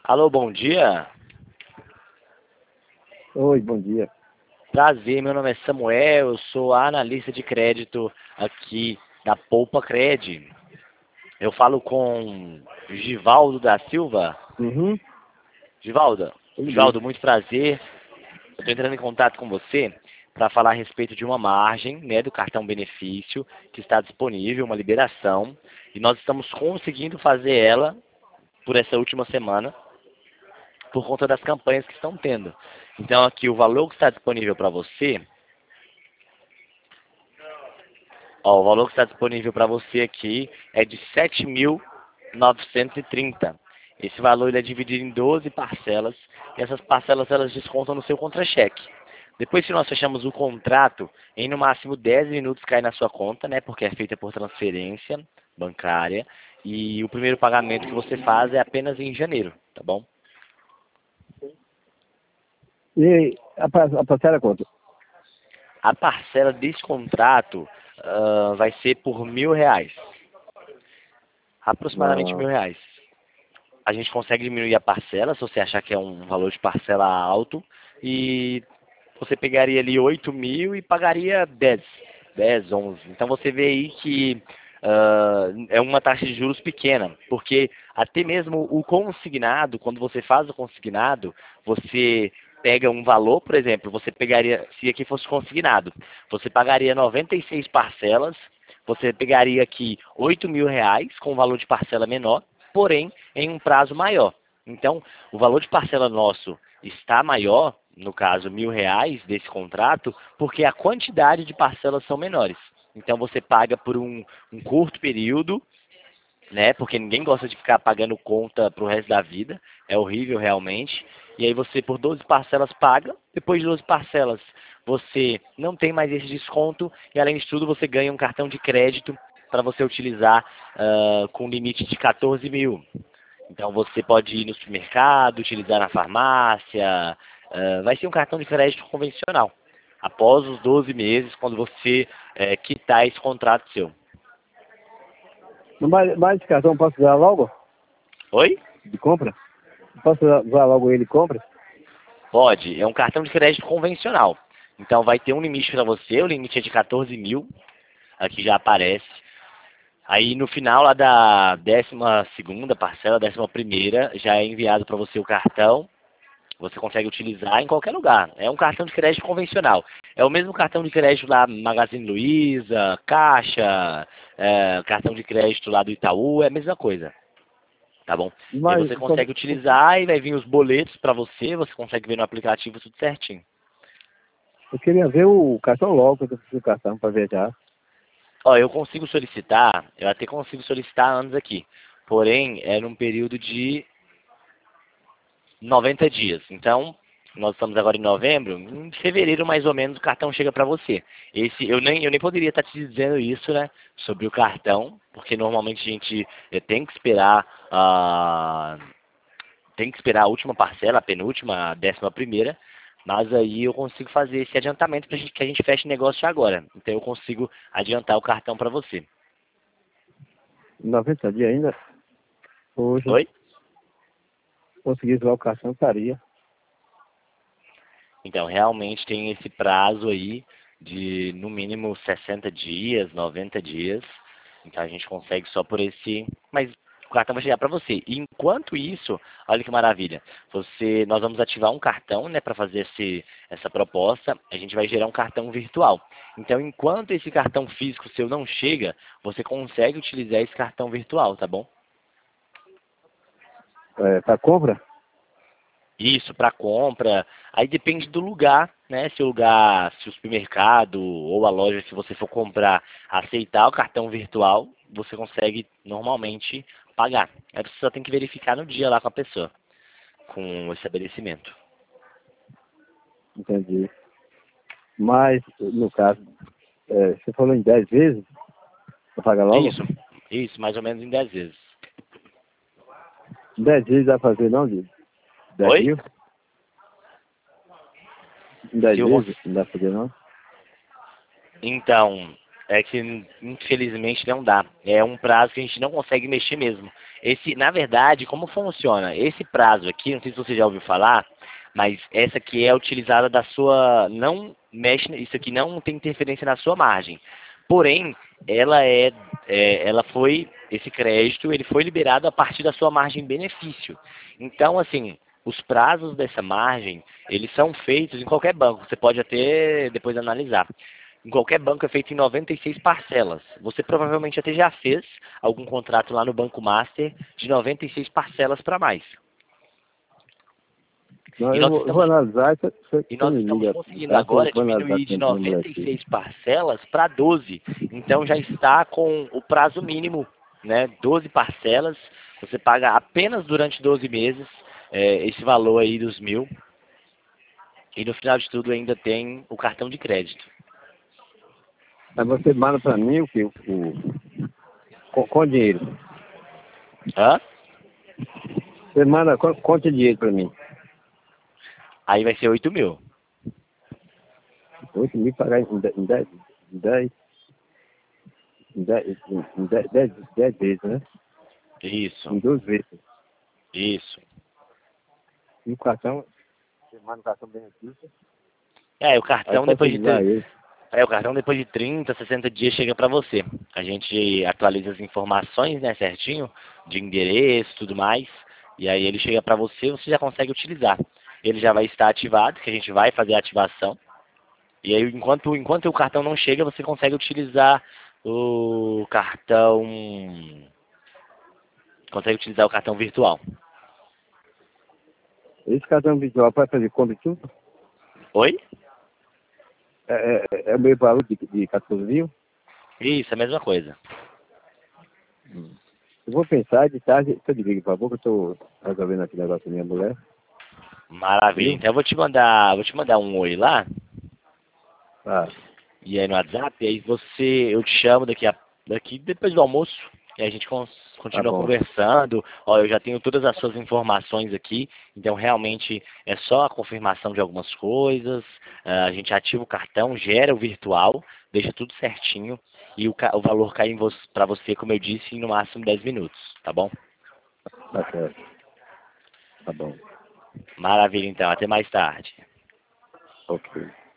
Alô, bom dia. Oi, bom dia. Prazer, meu nome é Samuel, eu sou analista de crédito aqui da Poupa Cred. Eu falo com Givaldo da Silva. Uhum, Givaldo, tudo bem. Givaldo, muito prazer. Eu estou entrando em contato com você para falar a respeito de uma margem, né, do cartão benefício que está disponível, uma liberação, e nós estamos conseguindo fazer ela por essa última semana, por conta das campanhas que estão tendo. Então aqui o valor que está disponível para você. Ó, o valor que está disponível para você aqui é de 7.930. Esse valor ele é dividido em 12 parcelas e essas parcelas elas descontam no seu contra-cheque. Depois que nós fechamos o contrato, em no máximo 10 minutos cai na sua conta, né? Porque é feita por transferência bancária e o primeiro pagamento que você faz é apenas em janeiro, tá bom? E a parcela é quanto? A parcela desse contrato vai ser por R$ 1.000, aproximadamente Ah, R$ 1.000. A gente consegue diminuir a parcela, se você achar que é um valor de parcela alto, e você pegaria ali 8.000 e pagaria 10, 11. Então você vê aí que é uma taxa de juros pequena, porque até mesmo o consignado, quando você faz o consignado, você pega um valor, por exemplo, você pegaria, se aqui fosse consignado, você pagaria 96 parcelas, você pegaria aqui R$ 8.000 com um valor de parcela menor, porém em um prazo maior. Então, o valor de parcela nosso está maior, no caso R$ 1.000 desse contrato, porque a quantidade de parcelas são menores. Então você paga por um curto período, né? Porque ninguém gosta de ficar pagando conta pro resto da vida. É horrível realmente. E aí você por 12 parcelas paga, depois de 12 parcelas você não tem mais esse desconto e além de tudo você ganha um cartão de crédito para você utilizar com limite de 14.000. Então você pode ir no supermercado, utilizar na farmácia, vai ser um cartão de crédito convencional. Após os 12 meses, quando você quitar esse contrato seu. mas esse cartão posso usar logo? Oi? De compra? Posso usar logo ele de compra? Pode, é um cartão de crédito convencional. Então vai ter um limite para você, o limite é de 14.000, aqui já aparece. Aí no final lá da 12ª parcela, 11ª, já é enviado para você o cartão. Você consegue utilizar em qualquer lugar. É um cartão de crédito convencional. É o mesmo cartão de crédito lá Magazine Luiza, Caixa, cartão de crédito lá do Itaú, é a mesma coisa. Tá bom? E aí Mas você consegue utilizar e vai vir os boletos para você, você consegue ver no aplicativo tudo certinho. eu queria ver o cartão logo, eu preciso do cartão para viajar. Ó, eu consigo solicitar, eu até consigo solicitar antes aqui. Porém, é num período de 90 dias. Então, nós estamos agora em novembro, em fevereiro mais ou menos o cartão chega para você. Eu nem poderia estar te dizendo isso, né, sobre o cartão, porque normalmente a gente tem que esperar a última parcela, a penúltima, a 11ª, mas aí eu consigo fazer esse adiantamento para que a gente feche negócio agora. Então eu consigo adiantar o cartão para você. 90 dias ainda? Poxa, Oi? conseguisse lá o cartão, estaria. Então, realmente tem esse prazo aí de no mínimo 60 dias, 90 dias. Então a gente consegue só por esse. Mas o cartão vai chegar para você. E enquanto isso, olha que maravilha. Nós vamos ativar um cartão, né, para fazer essa proposta. A gente vai gerar um cartão virtual. Então, enquanto esse cartão físico seu não chega, você consegue utilizar esse cartão virtual, tá bom? É, para compra? Isso, para compra. Aí depende do lugar, né? Se o lugar, se o supermercado ou a loja, se você for comprar, aceitar o cartão virtual, você consegue normalmente pagar. Aí você só tem que verificar no dia lá com a pessoa, com o estabelecimento. Entendi. Mas, no caso, você falou em 10 vezes para pagar logo? Isso, mais ou menos em 10 vezes. 10 vezes vai fazer não, de 10 Oi? mil? Em 10 Se eu cons... vezes? Não dá pra fazer não? Então, é que infelizmente não dá. É um prazo que a gente não consegue mexer mesmo. Esse, na verdade, como funciona? Esse prazo aqui, não sei se você já ouviu falar, mas essa aqui é utilizada da sua, não mexe, isso aqui não tem interferência na sua margem. Porém, ela foi, esse crédito, ele foi liberado a partir da sua margem benefício. Então, assim, os prazos dessa margem, eles são feitos em qualquer banco. Você pode até depois analisar. Em qualquer banco é feito em 96 parcelas. Você provavelmente até já fez algum contrato lá no Banco Master de 96 parcelas para mais. Não, E eu nós vou estamos, analisar e e você nós me estamos liga. conseguindo Tá? Eu agora vou analisar diminuir de com o moleque aqui. 96 parcelas para 12. Então já está com o prazo mínimo, né? 12 parcelas. Você paga apenas durante 12 meses esse valor aí dos 1.000. E no final de tudo ainda tem o cartão de crédito. Aí você manda pra mim o que? Com dinheiro. Hã? Você manda quanto dinheiro pra mim? Aí vai ser 8.000. 8.000 pagar em 10 vezes, né? Isso, Em 12 vezes. isso. E o cartão, você manda o cartão benefício, É, aí posso utilizar ele. O cartão depois de 30, 60 dias chega para você. A gente atualiza as informações, né, certinho, de endereço, tudo mais, e aí ele chega para você, você já consegue utilizar. Ele já vai estar ativado, que a gente vai fazer a ativação. E aí enquanto o cartão não chega, você consegue utilizar o cartão, virtual. Esse cartão visual pode fazer compra e tudo? Oi? É o mesmo valor de 14 mil? Isso, a mesma coisa. Eu vou pensar de tarde, eu te ligo, por favor, que eu tô resolvendo aquele negócio com minha mulher, Maravilha. viu? Então eu vou te mandar um oi lá. Tá, E aí no WhatsApp, e aí eu te chamo daqui depois do almoço, e a gente tá continua bom. conversando. Ó, eu já tenho todas as suas informações aqui, então realmente é só a confirmação de algumas coisas. A gente ativa o cartão, gera o virtual, deixa tudo certinho e o valor cai para você, como eu disse, em no máximo 10 minutos, tá bom? Tá certo. Tá bom. Maravilha, então. Até mais tarde. Ok.